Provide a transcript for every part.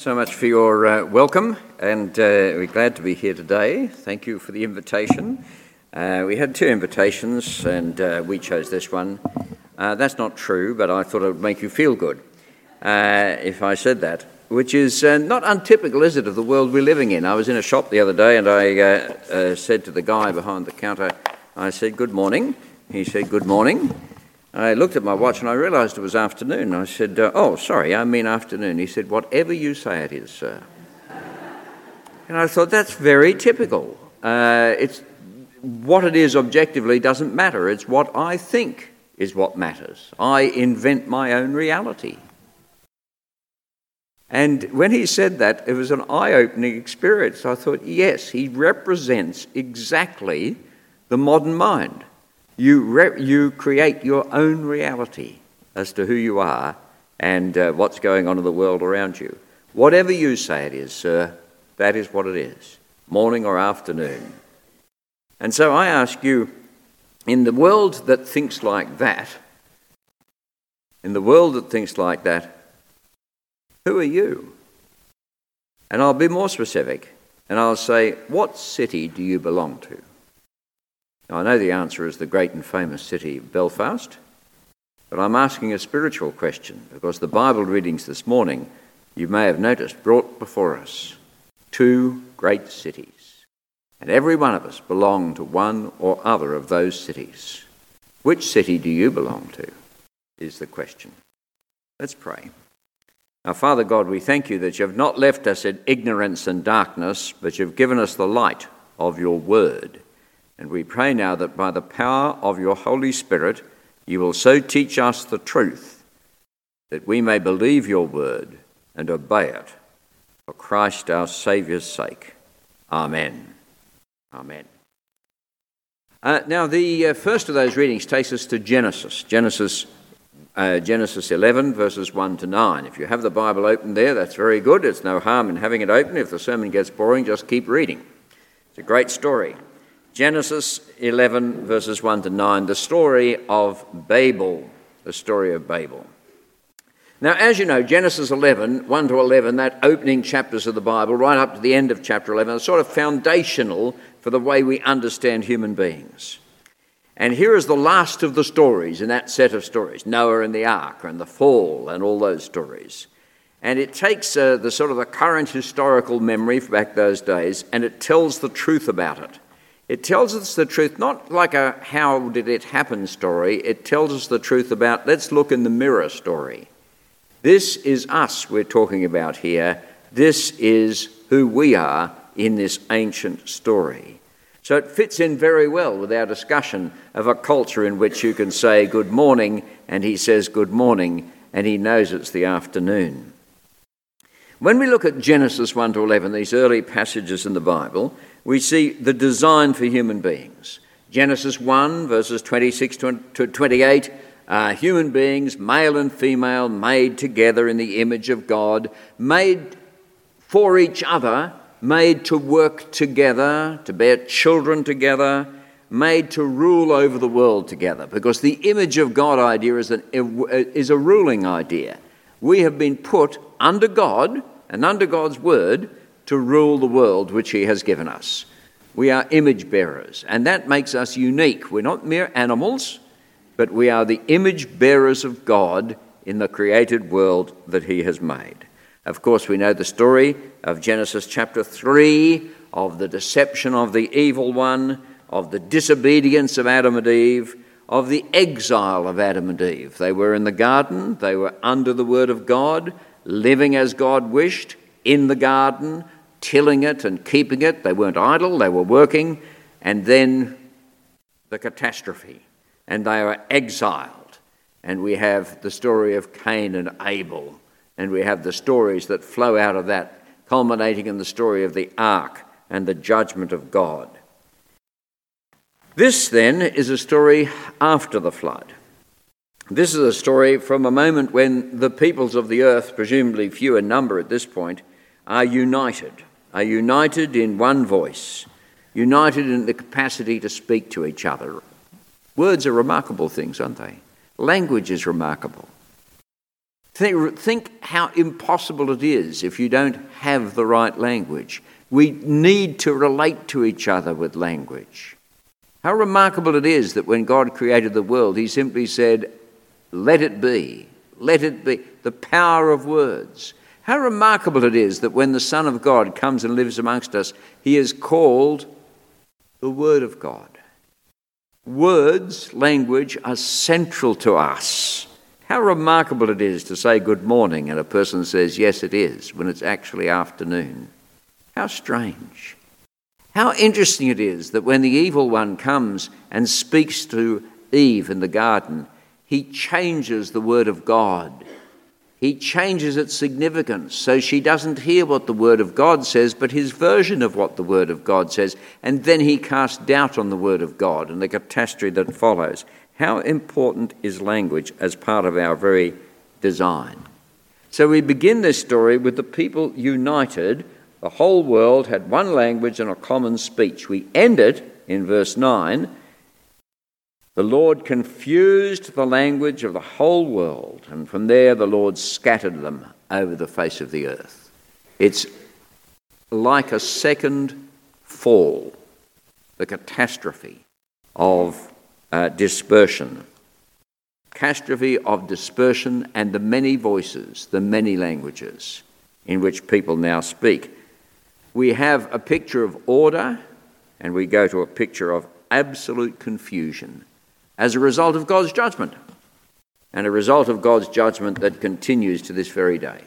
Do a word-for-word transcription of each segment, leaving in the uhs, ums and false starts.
so much for your uh, welcome, and uh, we're glad to be here today. Thank you for the invitation. Uh, we had two invitations, and uh, we chose this one. Uh, that's not true, but I thought it would make you feel good uh, if I said that, which is uh, not untypical, is it, of the world we're living in. I was in a shop the other day, and I uh, uh, said to the guy behind the counter, I said, "Good morning." He said, "Good morning." I looked at my watch and I realised it was afternoon. I said, uh, "Oh, sorry, I mean afternoon." He said, "Whatever you say it is, sir." And I thought, that's very typical. Uh, it's what it is objectively doesn't matter. It's what I think is what matters. I invent my own reality. And when he said that, it was an eye-opening experience. I thought, yes, he represents exactly the modern mind. You re- you create your own reality as to who you are and uh, what's going on in the world around you. Whatever you say it is, sir, that is what it is, morning or afternoon. And so I ask you, in the world that thinks like that, in the world that thinks like that, who are you? And I'll be more specific, and I'll say, what city do you belong to? Now, I know the answer is the great and famous city of Belfast, but I'm asking a spiritual question because the Bible readings this morning, you may have noticed, brought before us two great cities. And every one of us belong to one or other of those cities. Which city do you belong to, is the question. Let's pray. Now, Father God, we thank you that you've not left us in ignorance and darkness, but you've given us the light of your word. And we pray now that by the power of your Holy Spirit, you will so teach us the truth that we may believe your word and obey it for Christ our Saviour's sake. Amen. Amen. Uh, now, the uh, first of those readings takes us to Genesis. Genesis, uh, Genesis eleven, verses one to nine. If you have the Bible open there, that's very good. There's no harm in having it open. If the sermon gets boring, just keep reading. It's a great story. Genesis eleven, verses one to nine, the story of Babel, the story of Babel. Now, as you know, Genesis eleven, one to eleven, that opening chapters of the Bible, right up to the end of chapter eleven, are sort of foundational for the way we understand human beings. And here is the last of the stories in that set of stories, Noah and the ark and the fall and all those stories. And it takes uh, the sort of the current historical memory from back those days, and it tells the truth about it. It tells us the truth, not like a how did it happen story. It tells us the truth about let's look in the mirror story. This is us we're talking about here. This is who we are in this ancient story. So it fits in very well with our discussion of a culture in which you can say good morning and he says good morning and he knows it's the afternoon. When we look at Genesis one to eleven, these early passages in the Bible, we see the design for human beings. Genesis one, verses twenty-six to twenty-eight, uh, human beings, male and female, made together in the image of God, made for each other, made to work together, to bear children together, made to rule over the world together. Because the image of God idea is, an, is a ruling idea. We have been put under God and under God's word to rule the world which he has given us. We are image bearers, and that makes us unique. We're not mere animals, but we are the image bearers of God in the created world that he has made. Of course, we know the story of Genesis chapter three, of the deception of the evil one, of the disobedience of Adam and Eve, of the exile of Adam and Eve. They were in the garden, they were under the word of God, living as God wished, in the garden, tilling it and keeping it. They weren't idle, they were working. And then the catastrophe. And they are exiled. And we have the story of Cain and Abel. And we have the stories that flow out of that, culminating in the story of the ark and the judgment of God. This, then, is a story after the flood. This is a story from a moment when the peoples of the earth, presumably few in number at this point, are united, are united in one voice, united in the capacity to speak to each other. Words are remarkable things, aren't they? Language is remarkable. Think, think how impossible it is if you don't have the right language. We need to relate to each other with language. How remarkable it is that when God created the world, he simply said, let it be, let it be, the power of words. How remarkable it is that when the Son of God comes and lives amongst us, he is called the Word of God. Words, language, are central to us. How remarkable it is to say good morning and a person says, yes, it is, when it's actually afternoon. How strange. How interesting it is that when the evil one comes and speaks to Eve in the garden, he changes the word of God. He changes its significance so she doesn't hear what the word of God says, but his version of what the word of God says. And then he casts doubt on the word of God and the catastrophe that follows. How important is language as part of our very design? So we begin this story with the people united. The whole world had one language and a common speech. We end it in verse nine. The Lord confused the language of the whole world, and from there the Lord scattered them over the face of the earth. It's like a second fall, the catastrophe of uh, dispersion. Catastrophe of dispersion and the many voices, the many languages in which people now speak. We have a picture of order, and we go to a picture of absolute confusion as a result of God's judgment, and a result of God's judgment that continues to this very day.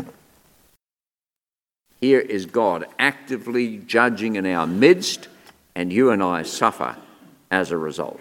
Here is God actively judging in our midst, and you and I suffer as a result.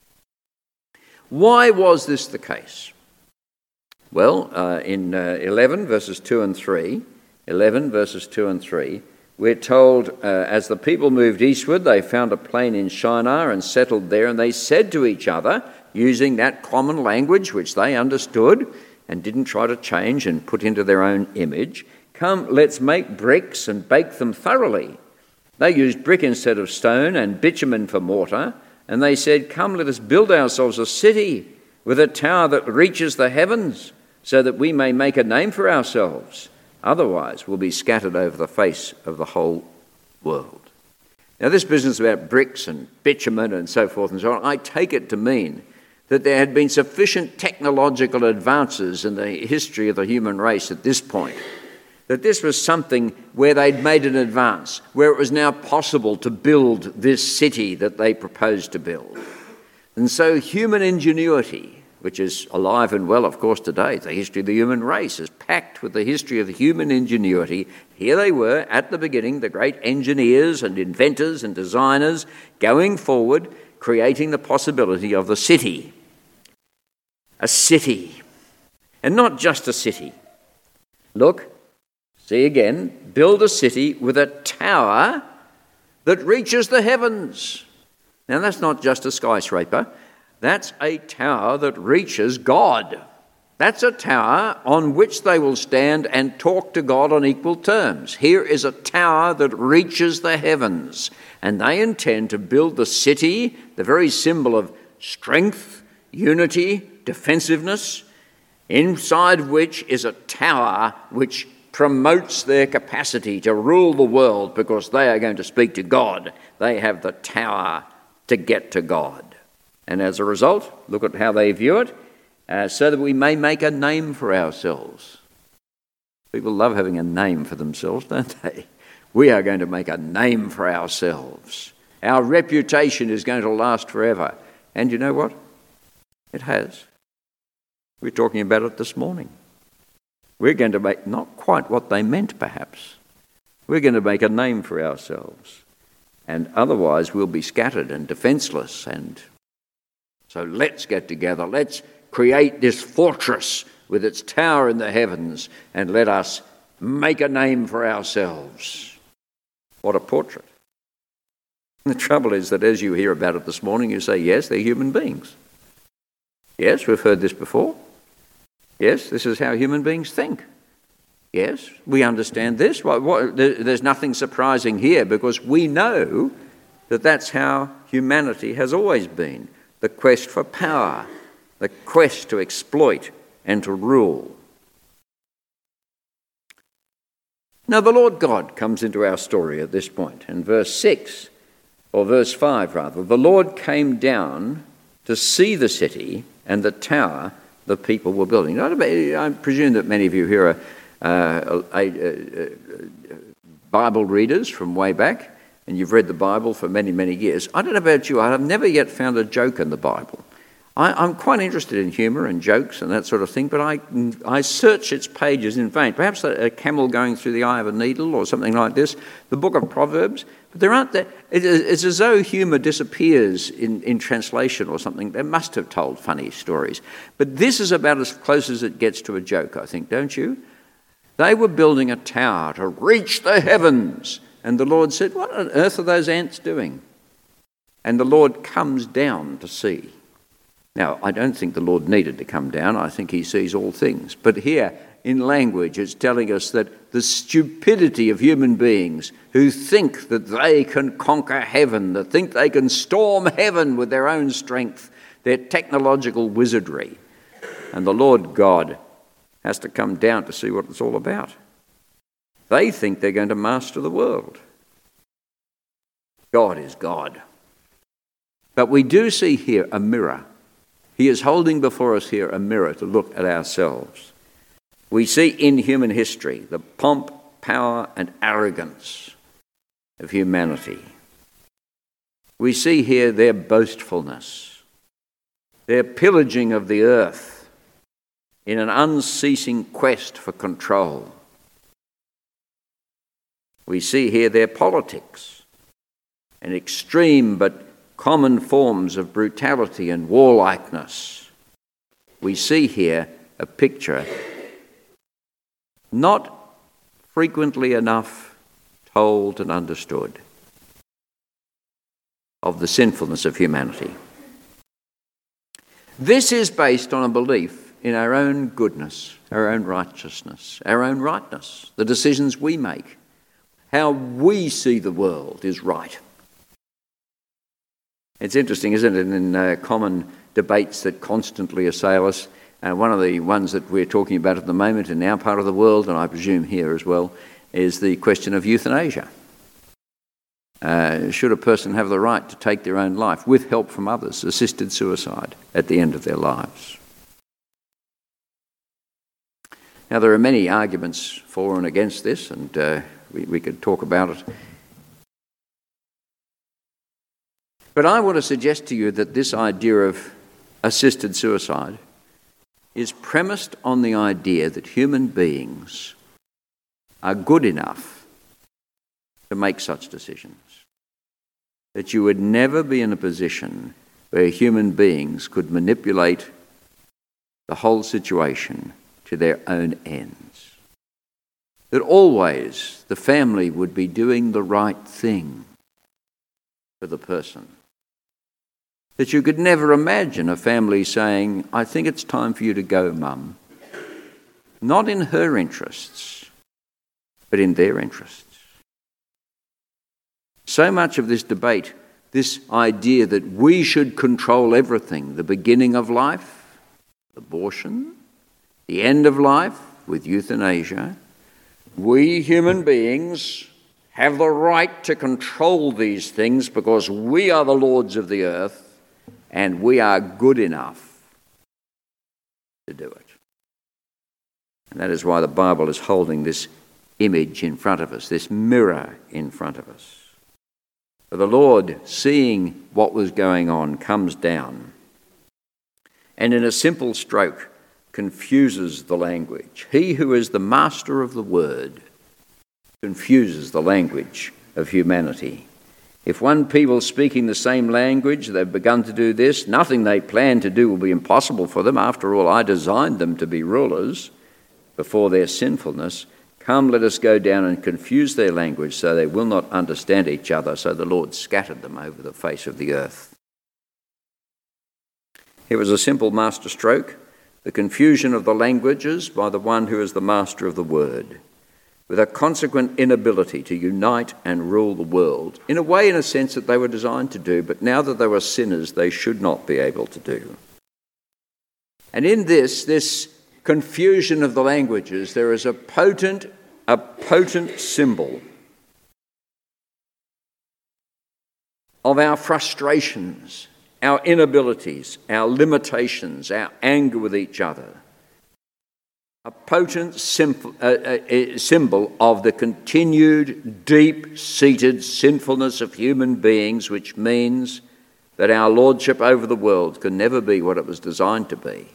Why was this the case? Well, uh, in uh, eleven verses two and three, eleven verses two and three, we're told, uh, as the people moved eastward, they found a plain in Shinar and settled there, and they said to each other, using that common language which they understood and didn't try to change and put into their own image, come, let's make bricks and bake them thoroughly. They used brick instead of stone and bitumen for mortar, and they said, come, let us build ourselves a city with a tower that reaches the heavens, so that we may make a name for ourselves. Otherwise, we'll be scattered over the face of the whole world. Now, this business about bricks and bitumen and so forth and so on, I take it to mean that there had been sufficient technological advances in the history of the human race at this point, that this was something where they'd made an advance, where it was now possible to build this city that they proposed to build. And so human ingenuity, which is alive and well, of course, today. The history of the human race is packed with the history of the human ingenuity. Here they were, at the beginning, the great engineers and inventors and designers going forward, creating the possibility of the city. A city. And not just a city. Look, see again, build a city with a tower that reaches the heavens. Now, that's not just a skyscraper. That's a tower that reaches God. That's a tower on which they will stand and talk to God on equal terms. Here is a tower that reaches the heavens, and they intend to build the city, the very symbol of strength, unity, defensiveness, inside which is a tower which promotes their capacity to rule the world because they are going to speak to God. They have the tower to get to God. And as a result, look at how they view it, uh, so that we may make a name for ourselves. People love having a name for themselves, don't they? We are going to make a name for ourselves. Our reputation is going to last forever. And you know what? It has. We're talking about it this morning. We're going to make not quite what they meant, perhaps. We're going to make a name for ourselves. And otherwise we'll be scattered and defenceless. And so let's get together. Let's create this fortress with its tower in the heavens, and let us make a name for ourselves. What a portrait. And the trouble is that as you hear about it this morning, you say, yes, they're human beings. Yes, we've heard this before. Yes, this is how human beings think. Yes, we understand this. What, what, there's nothing surprising here, because we know that that's how humanity has always been. The quest for power, the quest to exploit and to rule. Now the Lord God comes into our story at this point. In verse six, or verse five rather, the Lord came down to see the city and the tower the people were building. I presume that many of you here are uh, a, a, a Bible readers from way back, and you've read the Bible for many, many years. I don't know about you, I've never yet found a joke in the Bible. I, I'm quite interested in humour and jokes and that sort of thing, but I, I search its pages in vain. Perhaps a, a camel going through the eye of a needle or something like this, the book of Proverbs. But there aren't that. It, it's as though humour disappears in, in translation or something. They must have told funny stories. But this is about as close as it gets to a joke, I think, don't you? They were building a tower to reach the heavens. And the Lord said, what on earth are those ants doing? And the Lord comes down to see. Now, I don't think the Lord needed to come down. I think he sees all things. But here, in language, it's telling us that the stupidity of human beings who think that they can conquer heaven, that think they can storm heaven with their own strength, their technological wizardry. And the Lord God has to come down to see what it's all about. They think they're going to master the world. God is God. But we do see here a mirror. He is holding before us here a mirror to look at ourselves. We see in human history the pomp, power, and arrogance of humanity. We see here their boastfulness, their pillaging of the earth in an unceasing quest for control. We see here their politics and extreme but common forms of brutality and warlikeness. We see here a picture not frequently enough told and understood of the sinfulness of humanity. This is based on a belief in our own goodness, our own righteousness, our own rightness, the decisions we make, how we see the world is right. It's interesting, isn't it, in uh, common debates that constantly assail us. Uh, one of the ones that we're talking about at the moment in our part of the world, and I presume here as well, is the question of euthanasia. Uh, should a person have the right to take their own life with help from others, assisted suicide at the end of their lives? Now, there are many arguments for and against this, and uh, we, we could talk about it. But I want to suggest to you that this idea of assisted suicide is premised on the idea that human beings are good enough to make such decisions. That you would never be in a position where human beings could manipulate the whole situation to their own ends. That always the family would be doing the right thing for the person. That you could never imagine a family saying, I think it's time for you to go, Mum. Not in her interests, but in their interests. So much of this debate, this idea that we should control everything, the beginning of life, abortion, the end of life with euthanasia, we human beings have the right to control these things because we are the lords of the earth and we are good enough to do it. And that is why the Bible is holding this image in front of us, this mirror in front of us. For the Lord, seeing what was going on, comes down and in a simple stroke confuses the language. He who is the master of the word confuses the language of humanity. If one people speaking the same language, they've begun to do this, nothing they plan to do will be impossible for them. After all, I designed them to be rulers before their sinfulness. Come, let us go down and confuse their language so they will not understand each other. So the Lord scattered them over the face of the earth. It was a simple masterstroke, the confusion of the languages by the one who is the master of the word, with a consequent inability to unite and rule the world, in a way, in a sense, that they were designed to do, but now that they were sinners, they should not be able to do. And in this, this confusion of the languages, there is a potent a potent symbol of our frustrations, our inabilities, our limitations, our anger with each other. A potent symbol, uh, uh, symbol of the continued, deep-seated sinfulness of human beings, which means that our lordship over the world can never be what it was designed to be.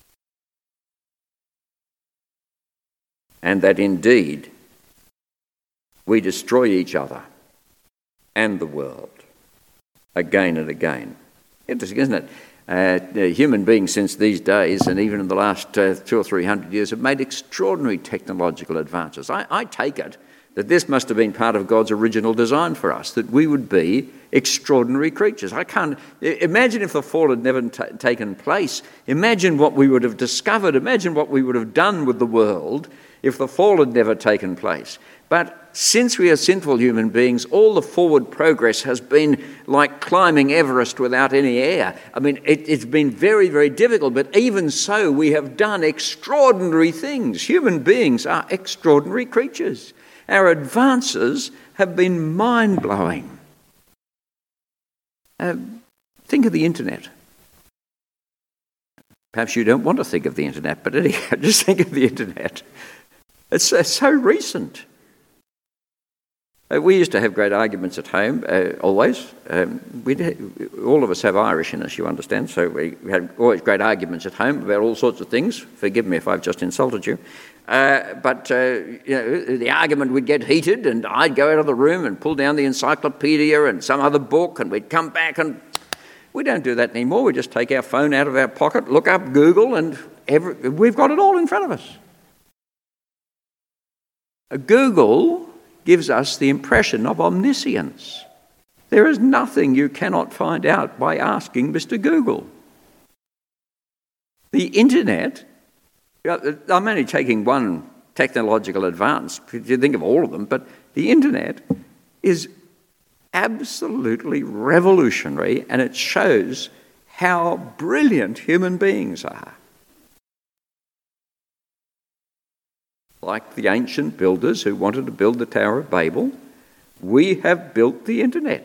And that indeed we destroy each other and the world again and again. Interesting, isn't it? Uh, human beings since these days, and even in the last uh, two or three hundred years, have made extraordinary technological advances. I, I take it that this must have been part of God's original design for us, that we would be extraordinary creatures. I can't imagine if the fall had never t- taken place. Imagine what we would have discovered. Imagine what we would have done with the world if the fall had never taken place. But since we are sinful human beings, all the forward progress has been like climbing Everest without any air. I mean, it, it's been very, very difficult, but even so, we have done extraordinary things. Human beings are extraordinary creatures. Our advances have been mind-blowing. Uh, think of the internet. Perhaps you don't want to think of the internet, but anyhow, just think of the internet. It's, it's so recent. Uh, we used to have great arguments at home, uh, always. Um, we all of us have Irish in us, you understand, so we had always great arguments at home about all sorts of things. Forgive me if I've just insulted you. Uh, but uh, you know, the argument would get heated, and I'd go out of the room and pull down the encyclopedia and some other book, and we'd come back, and we don't do that anymore. We just take our phone out of our pocket, look up Google, and every, we've got it all in front of us. Uh, Google gives us the impression of omniscience. There is nothing you cannot find out by asking Mister Google. The internet, I'm only taking one technological advance, if you think of all of them, but the internet is absolutely revolutionary, and it shows how brilliant human beings are. Like the ancient builders who wanted to build the Tower of Babel, we have built the internet.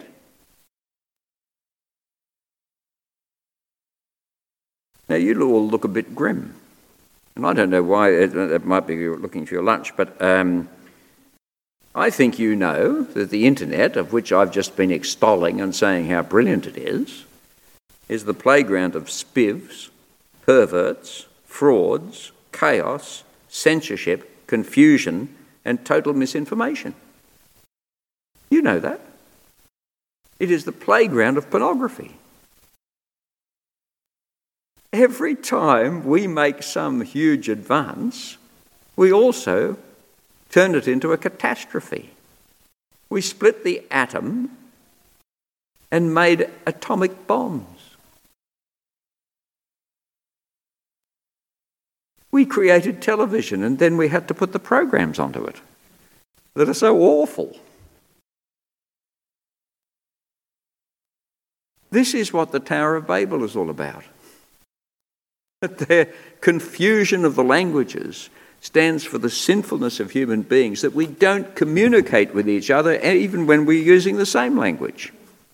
Now, you all look a bit grim. And I don't know why, it, it might be you're looking for your lunch, but um, I think you know that the internet, of which I've just been extolling and saying how brilliant it is, is the playground of spivs, perverts, frauds, chaos, censorship, confusion, and total misinformation. You know that. It is the playground of pornography. Every time we make some huge advance, we also turn it into a catastrophe. We split the atom and made atomic bombs. We created television, and then we had to put the programs onto it that are so awful. This is what the Tower of Babel is all about. That their confusion of the languages stands for the sinfulness of human beings, that we don't communicate with each other even when we're using the same language,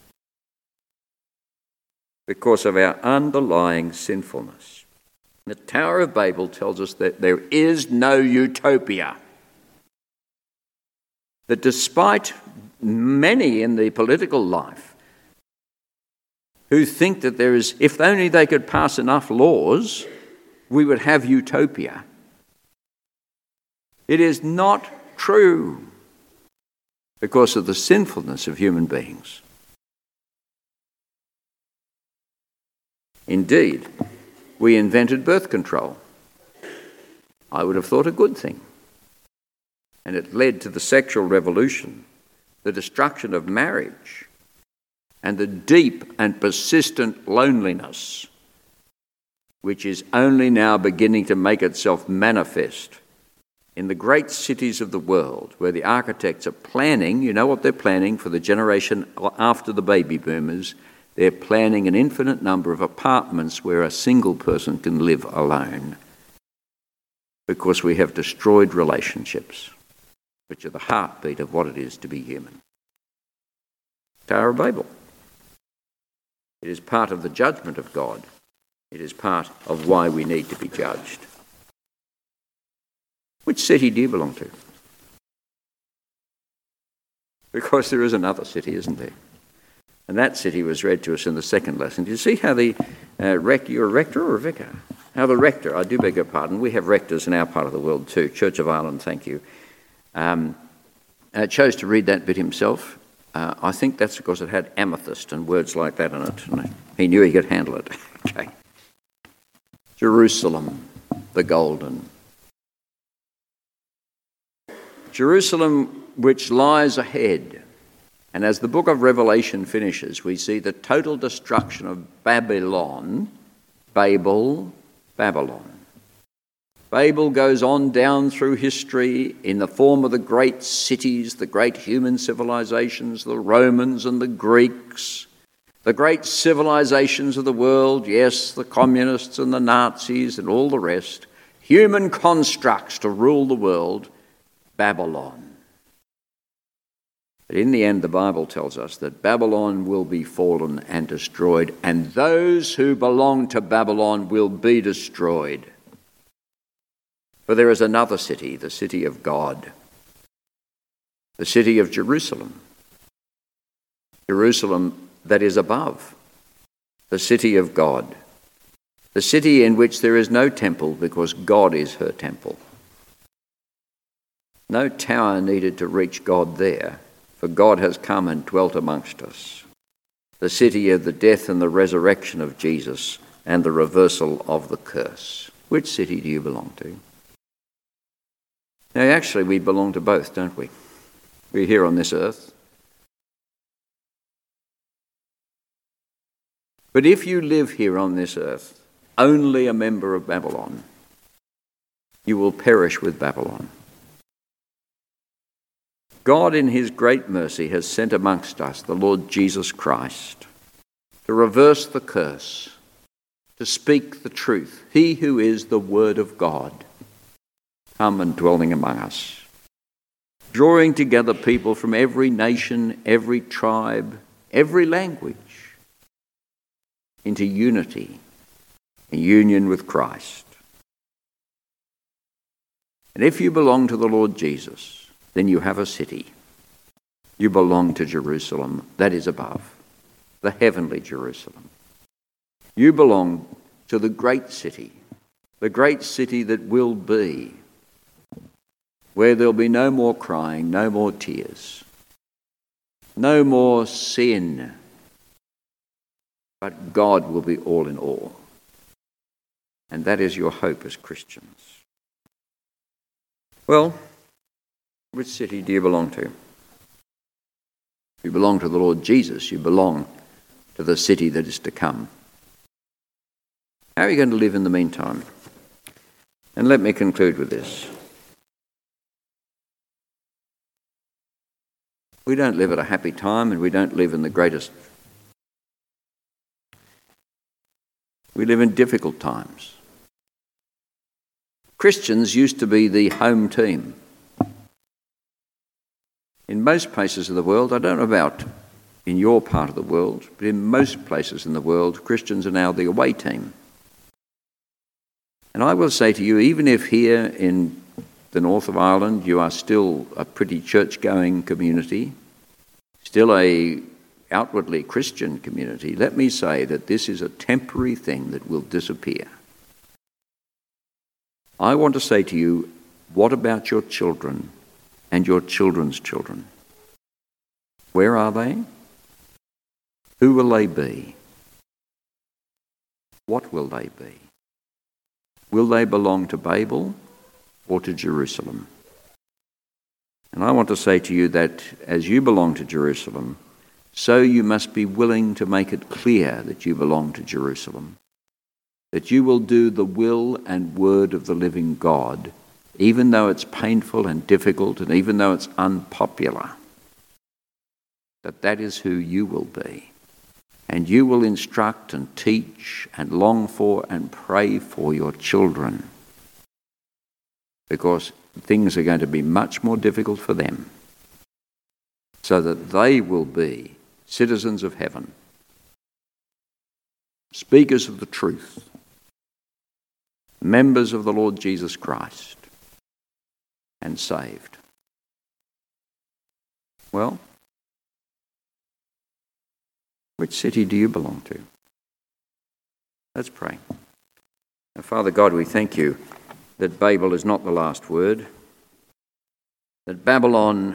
because of our underlying sinfulness. The Tower of Babel tells us that there is no utopia. That despite many in the political life who think that there is, if only they could pass enough laws, we would have utopia. It is not true because of the sinfulness of human beings. Indeed, we invented birth control. I would have thought a good thing. And it led to the sexual revolution, the destruction of marriage, and the deep and persistent loneliness, which is only now beginning to make itself manifest in the great cities of the world, where the architects are planning, you know what they're planning for the generation after the baby boomers. They're planning an infinite number of apartments where a single person can live alone, because we have destroyed relationships. which are the heartbeat of what it is to be human. Tower of Babel. It is part of the judgment of God. It is part of why we need to be judged. Which city do you belong to? Because there is another city, isn't there? And that city was read to us in the second lesson. Do you see how the uh, rector, you're a rector or a vicar? How the rector, I do beg your pardon, we have rectors in our part of the world too. Church of Ireland, thank you. Um, uh, chose to read that bit himself. Uh, I think that's because it had amethyst and words like that in it. And he knew he could handle it. Okay. Jerusalem, the golden. Jerusalem, which lies ahead. And as the book of Revelation finishes, we see the total destruction of Babylon, Babel, Babylon. Babel goes on down through history in the form of the great cities, the great human civilizations, the Romans and the Greeks, the great civilizations of the world, yes, the communists and the Nazis and all the rest, human constructs to rule the world, Babylon. But in the end, the Bible tells us that Babylon will be fallen and destroyed, and those who belong to Babylon will be destroyed. For there is another city, the city of God, the city of Jerusalem. Jerusalem that is above, the city of God, the city in which there is no temple because God is her temple. No tower needed to reach God there, for God has come and dwelt amongst us. The city of the death and the resurrection of Jesus and the reversal of the curse. Which city do you belong to? Now, actually, we belong to both, don't we? We're here on this earth. But if you live here on this earth, only a member of Babylon, you will perish with Babylon. God in his great mercy has sent amongst us the Lord Jesus Christ to reverse the curse, to speak the truth, he who is the Word of God, come and dwelling among us, drawing together people from every nation, every tribe, every language into unity and union with Christ. And if you belong to the Lord Jesus, then you have a city. You belong to Jerusalem, that is above, the heavenly Jerusalem. You belong to the great city, the great city that will be, where there'll be no more crying, no more tears, no more sin, but God will be all in all. And that is your hope as Christians. Well, which city do you belong to? If you belong to the Lord Jesus, you belong to the city that is to come. How are you going to live in the meantime? And let me conclude with this. We don't live at a happy time, and we don't live in the greatest. We live in difficult times. Christians used to be the home team. In most places of the world, I don't know about in your part of the world, but in most places in the world, Christians are now the away team. And I will say to you, even if here in the north of Ireland you are still a pretty church-going community, still a outwardly Christian community, let me say that this is a temporary thing that will disappear. I want to say to you, what about your children and your children's children? Where are they? Who will they be? What will they be? Will they belong to Babel or to Jerusalem? And I want to say to you that as you belong to Jerusalem, so you must be willing to make it clear that you belong to Jerusalem, that you will do the will and word of the living God, even though it's painful and difficult and even though it's unpopular, that that is who you will be. And you will instruct and teach and long for and pray for your children because things are going to be much more difficult for them, so that they will be citizens of heaven, speakers of the truth, members of the Lord Jesus Christ, and saved. Well, which city do you belong to? Let's pray. Now, Father God, we thank you that Babel is not the last word, that Babylon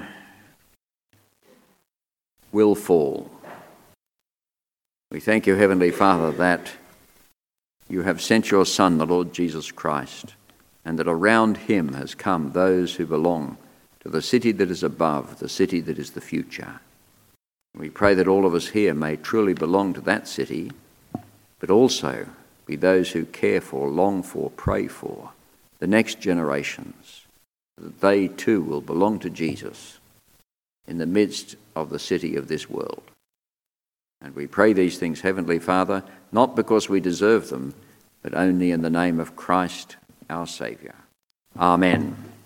will fall. We thank you, Heavenly Father, that you have sent your Son, the Lord Jesus Christ, and that around him has come those who belong to the city that is above, the city that is the future. We pray that all of us here may truly belong to that city, but also be those who care for, long for, pray for the next generations, that they too will belong to Jesus in the midst of the city of this world. And we pray these things, Heavenly Father, not because we deserve them, but only in the name of Christ, our Saviour. Amen.